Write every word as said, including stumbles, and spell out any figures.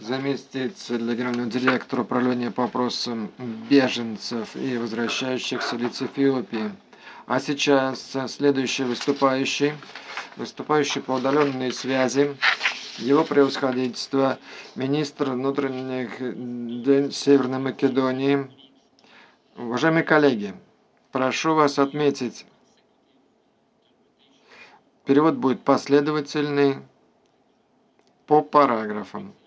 заместитель генерального директора управления по вопросам беженцев и возвращающихся лиц Эфиопии. А сейчас следующий выступающий, выступающий по удаленной связи, его превосходительство, министр внутренних дел Северной Македонии. Уважаемые коллеги, прошу вас отметить, перевод будет последовательный по параграфам.